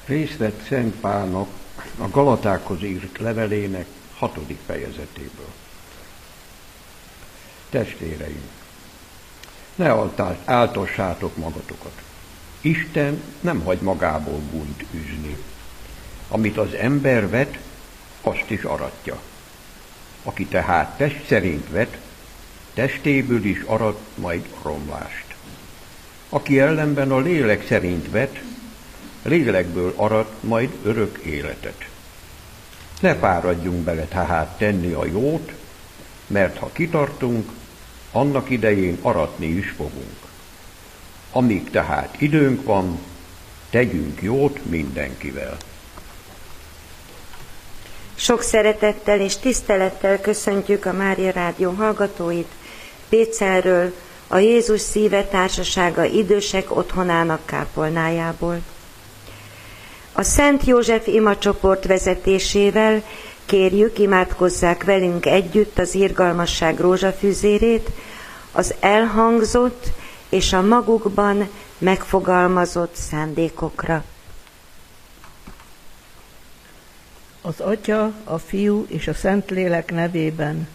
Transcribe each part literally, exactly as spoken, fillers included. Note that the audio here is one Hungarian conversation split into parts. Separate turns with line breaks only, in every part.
Részt vett Szent Pálnak a Galatákhoz írt levelének hatodik fejezetéből. Testvéreim, ne áltassátok magatokat. Isten nem hagy magából gúnyt üzni. Amit az ember vet, azt is aratja. Aki tehát test szerint vet, testéből is arat majd romlást. Aki ellenben a lélek szerint vet, lélekből arat majd örök életet. Ne fáradjunk bele tehát tenni a jót, mert ha kitartunk, annak idején aratni is fogunk. Amíg tehát időnk van, tegyünk jót mindenkivel.
Sok szeretettel és tisztelettel köszöntjük a Mária Rádió hallgatóit Pécelről, a Jézus Szíve Társasága idősek otthonának kápolnájából. A Szent József imacsoport vezetésével kérjük, imádkozzák velünk együtt az irgalmasság rózsafűzérét, az elhangzott és a magukban megfogalmazott szándékokra.
Az Atya, a Fiú és a Szentlélek nevében.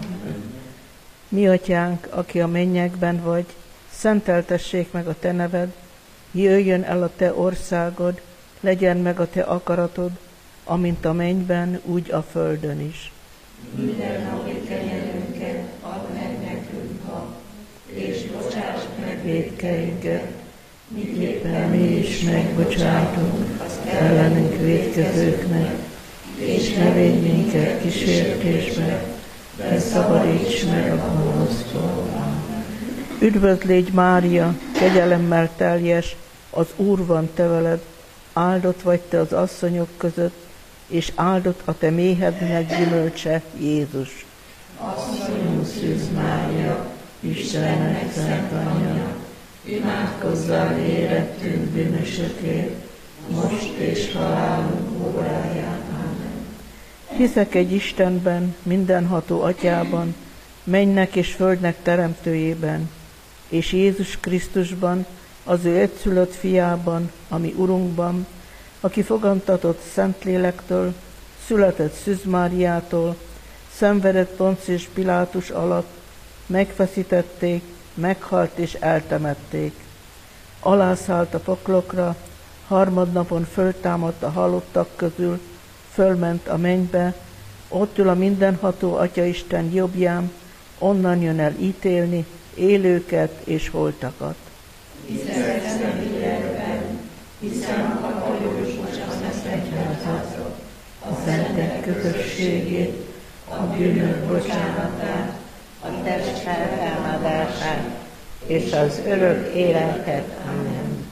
Mi Atyánk, aki a mennyekben vagy, szenteltessék meg a Te neved, jöjjön el a Te országod, legyen meg a Te akaratod, amint a mennyben, úgy a földön is.
Minden napi kenyerünket add meg nekünk ma, és bocsáss meg vétkeinket, miképpen mi is megbocsátunk az ellenünk vétkezőknek, és ne védj minket kísértésbe, de szabadíts meg a gonosztól.
Üdvözl légy Mária, kegyelemmel teljes, az Úr van te veled, áldott vagy te az asszonyok között, és áldott a te méhednek gyümölcse, Jézus.
Asszonyunk Szűz Mária, Istennek szent anyja, imádkozzál érettünk bűnösökért, most és halálunk óráján. Amen.
Hiszek egy Istenben, mindenható Atyában, mennynek és földnek teremtőjében, és Jézus Krisztusban, az ő egyszülött fiában, ami Urunkban, aki fogantatott Szentlélektől, született Szűz Máriától, szenvedett Poncius Pilátus alatt, megfeszítették, meghalt és eltemették. Alászállt a poklokra, harmadnapon föltámadt a halottak közül, fölment a mennybe, ott ül a mindenható Atyaisten jobbján, onnan jön el ítélni élőket és holtakat.
Hiszek Szentlélekben, hiszem a katolikus egyházat, a szentek közösségét, a bűnök bocsánatát,
a test feltámadását és az örök életet. Amen.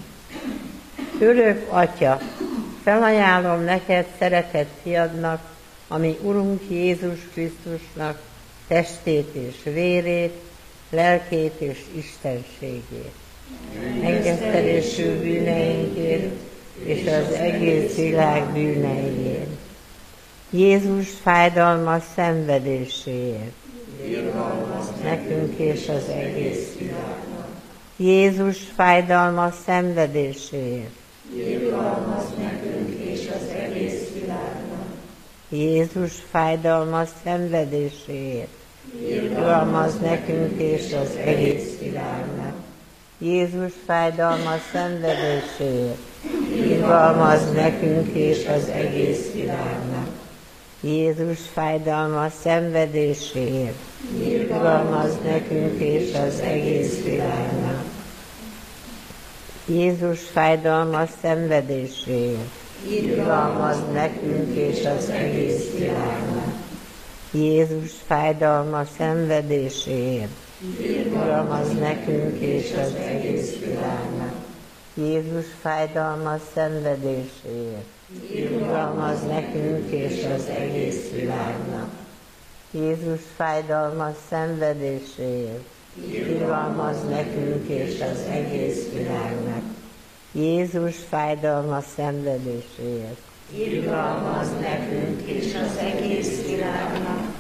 Örök Atya, felajánlom neked szeretett fiadnak, ami Urunk Jézus Krisztusnak testét és vérét, lelkét és istenségét, megesztelésű bűneinkért és az egész világ bűneiért, Jézus fájdalmas szenvedéséért,
irgalmaz
nekünk és az egész
világnak.
Jézus fájdalmas szenvedéséért,
Irgalmaz nekünk és az egész világnak.
Jézus fájdalmas szenvedéséért, irgalmaz nekünk és az egész világnak. Jézus fájdalmas szenvedéséért, irgalmaz nekünk és az egész világnak. Jézus fájdalmas szenvedéséért, irgalmaz nekünk és az egész világnak. Jézus fájdalmas szenvedéséért, irgalmaz nekünk és az egész világnak. Jézus fájdalmas szenvedéséért, irgalmaz nekünk és az egész világnak. Jézus fájdalmas szenvedéséért, irgalmaz nekünk és az egész világnak. Jézus fájdalmas szenvedéséért, irgalmaz nekünk és az egész világnak. Jézus fájdalmas szenvedéséért,
Irgalmaz nekünk és az egész világnak.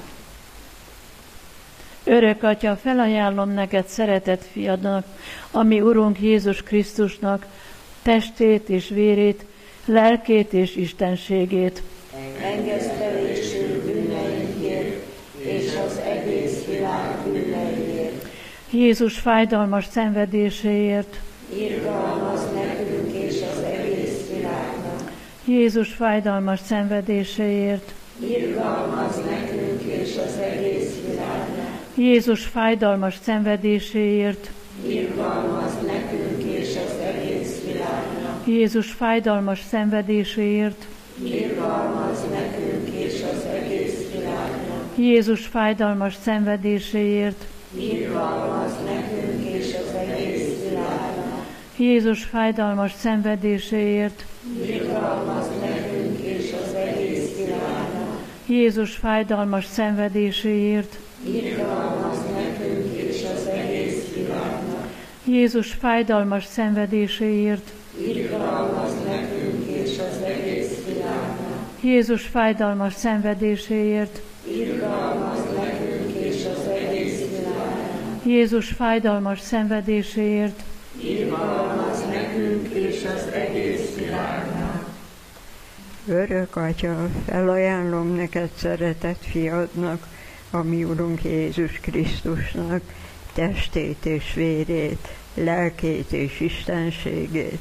Örök Atya, felajánlom neked szeretett fiadnak, ami Urunk Jézus Krisztusnak testét és vérét, lelkét és istenségét.
Engesztelésű bűneinkért és az egész világ bűneiért.
Jézus fájdalmas szenvedéséért.
Irgalmazz nekünk és az egész világnak.
Jézus fájdalmas szenvedéséért.
Irgalmazz nekünk és az egész világnak.
Jézus fájdalmas szenvedéséért.
Irgalmazz nekünk és az egész világnak.
Jézus fájdalmas szenvedéséért.
Irgalmazz nekünk és az egész világnak.
Jézus fájdalmas szenvedéséért.
Irgalmazz nekünk és az egész világnak.
Jézus fájdalmas szenvedéséért.
Irgalmazz nekünk és az egész világnak.
Jézus fájdalmas szenvedéséért.
Irgalmazz nekünk és az egész világnak.
Jézus fájdalmas szenvedéséért.
Irgalmazz nekünk és az egész világnak.
Jézus fájdalmas szenvedéséért.
Irgalmazz nekünk és az egész világnak.
Jézus fájdalmas szenvedéséért.
Irgalmazz nekünk és az egész világnak.
Örök Atya, felajánlom neked szeretett fiadnak, a mi Urunk Jézus Krisztusnak, testét és vérét, lelkét és istenségét.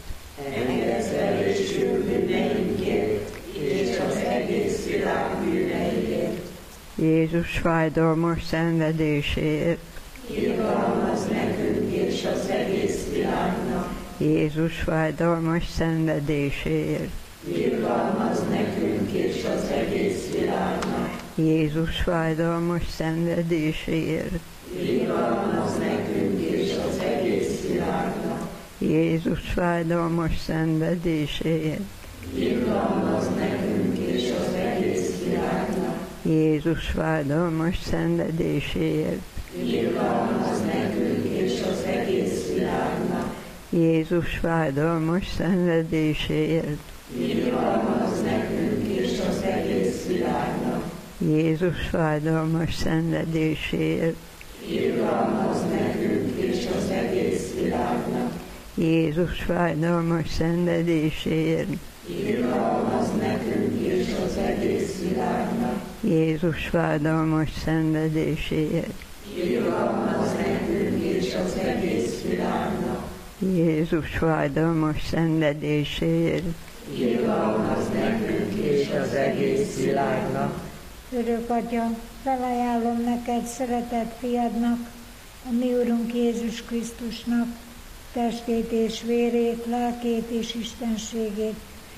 Engesztelésű bűneinkért és az egész világ bűneiért.
Jézus fájdalmas szenvedéséért.
Irgalmazz nekünk és az egész világnak.
Jézus fájdalmas szenvedéséért.
Irgalmazz nekünk és az egész világnak.
Jézus fájdalmas szenvedéséért.
Irgalmazz nekünk és az egész világnak.
Jézus fájdalmas szenvedéséért.
Irgalmazz nekünk és az egész világnak.
Jézus fájdalmas szenvedéséért.
Irgalmazz nekünk és az egész világnak.
Jézus fájdalmas szenvedéséért.
Irgalmazz nekünk és az egész világnak.
Jézus fájdalmas szenvedéséért.
Irgalmazz nekünk és az egész világnak.
Jézus fájdalmas szenvedéséért.
Irgalmazz nekünk és az egész világnak.
Jézus fájdalmas szenvedéséért.
Irgalmazz nekünk és az egész világnak.
Jézus fájdalmas szenvedéséért.
Irgalmazz nekünk és az egész világnak.
Örök Atya, felajánlom neked szeretett fiadnak, a mi Urunk Jézus Krisztusnak, testét és vérét, lelkét és istenségét.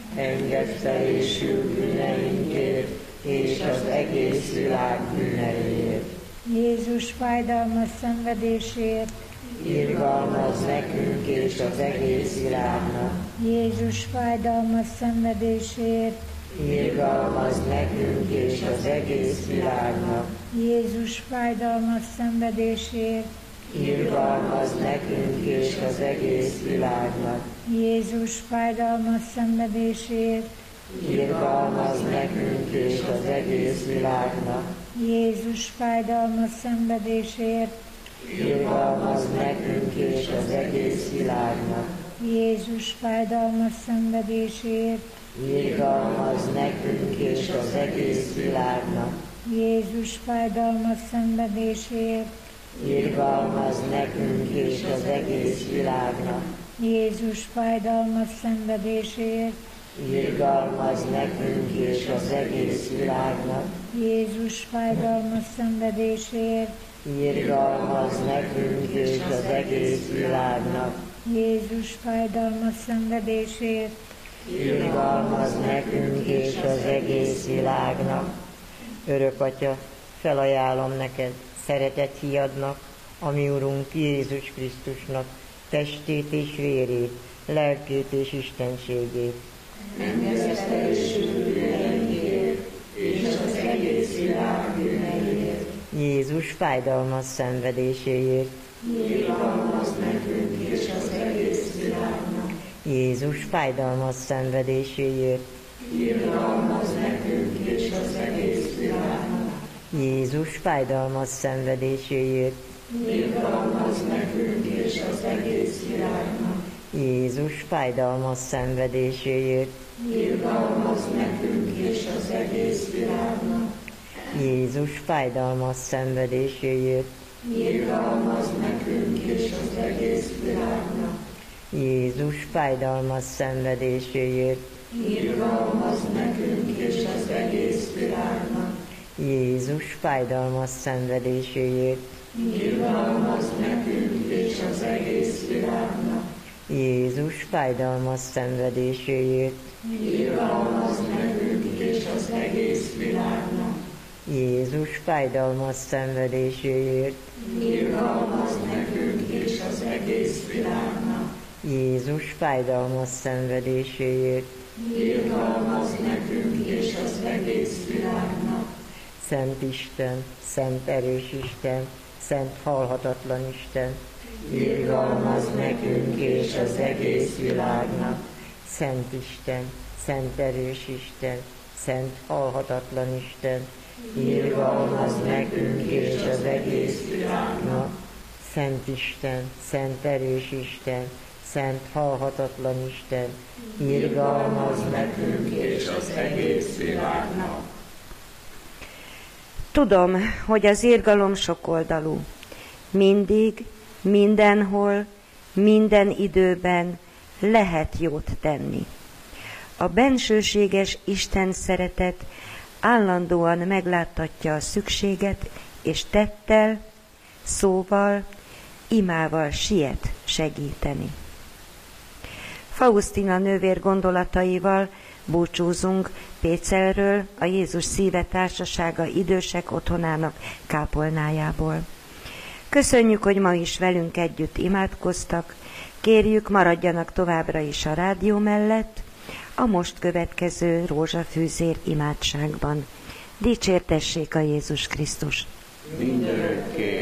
Engesztelésű bűneinkért és az egész világ bűneiért.
Jézus fájdalmas szenvedéséért.
Irgalmazz nekünk és az egész világnak.
Jézus fájdalmas szenvedéséért.
Irgalmazz nekünk és az egész világnak.
Jézus fájdalmas szenvedéséért.
Irgalmazz nekünk és az egész világnak.
Jézus fájdalmas szenvedéséért.
Irgalmazz nekünk és az egész világnak.
Jézus fájdalmas szenvedéséért.
Irgalmazz nekünk és az egész világnak.
Jézus fájdalmas szenvedéséért.
Irgalmazz nekünk és az egész világnak.
Jézus fájdalmas szenvedéséért.
Irgalmazz nekünk és az egész világnak.
Jézus fájdalmas szenvedéséért.
Irgalmazz nekünk és az egész világnak.
Jézus fájdalmas szenvedéséért.
Irgalmazz nekünk és az egész világnak.
Jézus fájdalmas szenvedéséért.
Irgalmazz nekünk és az egész világnak. Örök Atya, felajánlom neked szeretett fiadnak, a mi Urunk Jézus Krisztusnak, testét és vérét, lelkét és istenségét.
Engesztelésű bűneinkért és az egész világ bűneiért.
Jézus fájdalmas szenvedéséért.
Irgalmazz nekünk és az egész világnak.
Jézus fájdalmas szenvedéséért.
Irgalmazz nekünk és az egész világnak.
Jézus fájdalmas szenvedéséért.
Irgalmazz nekünk és az egész világnak.
Jézus fájdalmas szenvedéséért,
irgalmazz nekünk és az egész világnak.
Jézus fájdalmas szenvedéséért,
irgalmazz nekünk és az egész világnak.
Jézus fájdalmas szenvedéséért,
irgalmazz nekünk és az egész világnak.
Jézus fájdalmas szenvedéséért,
irgalmazz nekünk és az egész világnak.
Jézus fájdalmas szenvedéséért,
irgalmazz nekünk és az egész világnak.
Jézus fájdalmas szenvedéséért,
irgalmazz nekünk és az egész világnak.
Jézus fájdalmas szenvedéséért,
irgalmazz nekünk és az egész világnak.
Szent Isten, Szent erős Isten, Szent halhatatlan Isten,
irgalmazz nekünk és az egész világnak.
Szent Isten, Szent erős Isten, Szent halhatatlan Isten,
irgalmazz nekünk és az egész világnak.
Szent Isten, Szent erős Isten, Szent halhatatlan Isten,
irgalmazz nekünk és az egész világnak.
Tudom, hogy az irgalom sokoldalú. Mindig, mindenhol, minden időben lehet jót tenni. A bensőséges Isten szeretet állandóan megláttatja a szükséget, és tettel, szóval, imával siet segíteni. Faustina nővér gondolataival búcsúzunk Pécelről, a Jézus Szíve Társasága idősek otthonának kápolnájából. Köszönjük, hogy ma is velünk együtt imádkoztak, kérjük, maradjanak továbbra is a rádió mellett, a most következő rózsafűzér imádságban. Dicsértessék a Jézus Krisztus!
Mindörökké